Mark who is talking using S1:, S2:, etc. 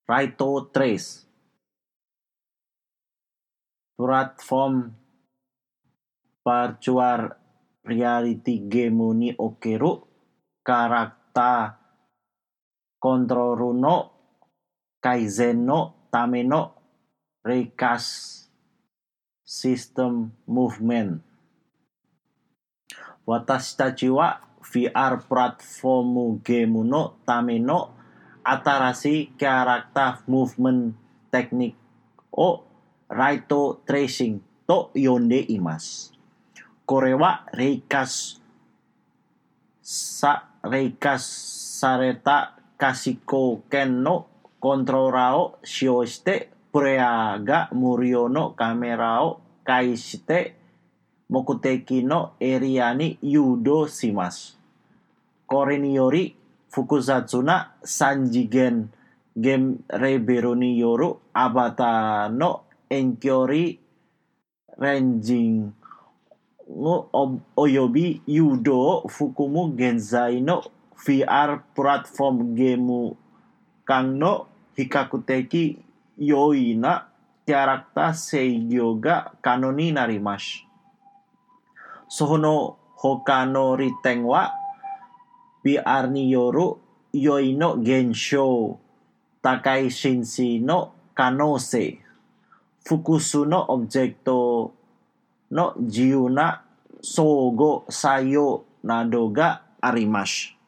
S1: Raito Trace platform virtual reality game ni okeru karakter kontrol no kaizen no tame no recast system movement. Watashi tachi wa VR プラットフォームゲームのための新しいキャラクタームーブメントテクニックをライトトレーシングと呼んでいます。これはレイカスされた賢剣のコントローラーを使用してプレイヤーが無料のカメラを介して目的のエリアに誘導します。これにより複雑な3次元ゲームレベルによるアバターの遠距離レンジングおよび誘導を含む現在の VR プラットフォームゲーム間の比較的容易なキャラクター制御が可能になります。その他の利点は VR による良いの現象、高い心身の可能性、複数のオブジェクトの自由な相互作用などがあります。